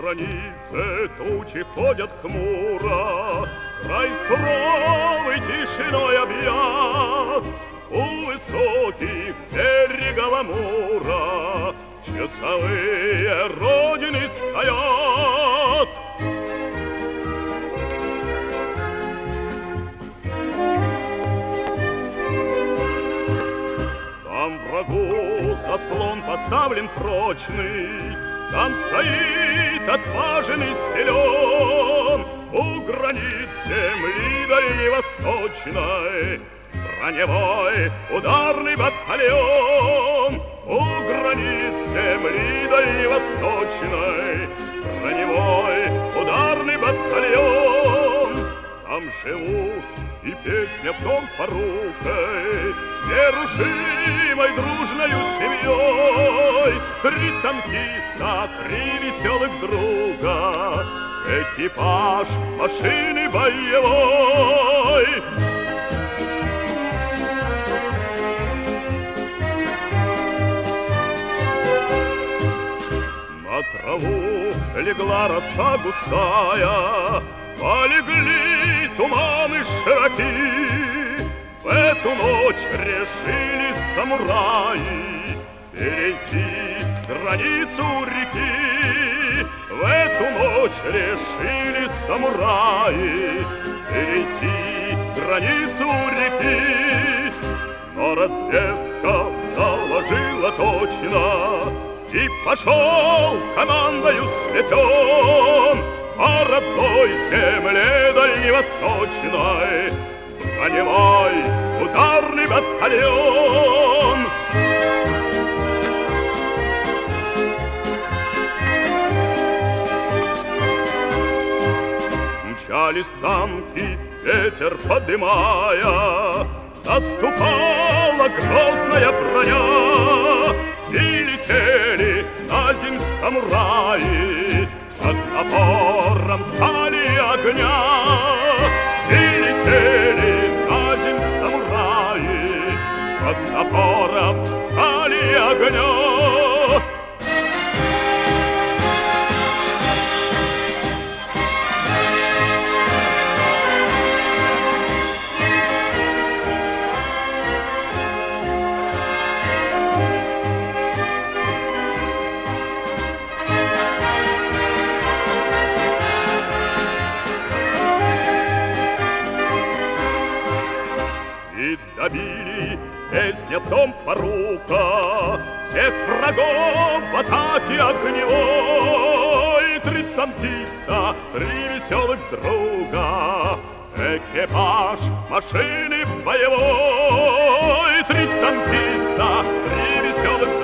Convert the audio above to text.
границе тучи ходят хмуро, край суровый тишиной объят. У высоких берегов Амура часовые родины стоят. Там врагу заслон поставлен прочный, там стоит отважный силен. У границ земли дальневосточной броневой ударный батальон. У границ земли дальневосточной броневой ударный батальон. Там живут и песня в том порукой, нерушимой дружною семьей. 3 танкиста, 3 веселых друга, экипаж машины боевой. На траву легла роса густая, полегли туманы широки. В эту ночь решили самураи перейти границу реки. В эту ночь решили самураи перейти границу реки. Но разведка доложила точно, и пошел командою сметен по родной земле дальневосточной броневой ударный батальон. Мчались танки, ветер подымая, наступала грозная броня, и летели на земь самураи под напором стали огня. И летели на земь самураи под напором стали огня. Добили песня в том порука всех врагов в атаке огневой. 3 танкиста, 3 веселых друга, экипаж машины боевой. 3 танкиста, 3 веселых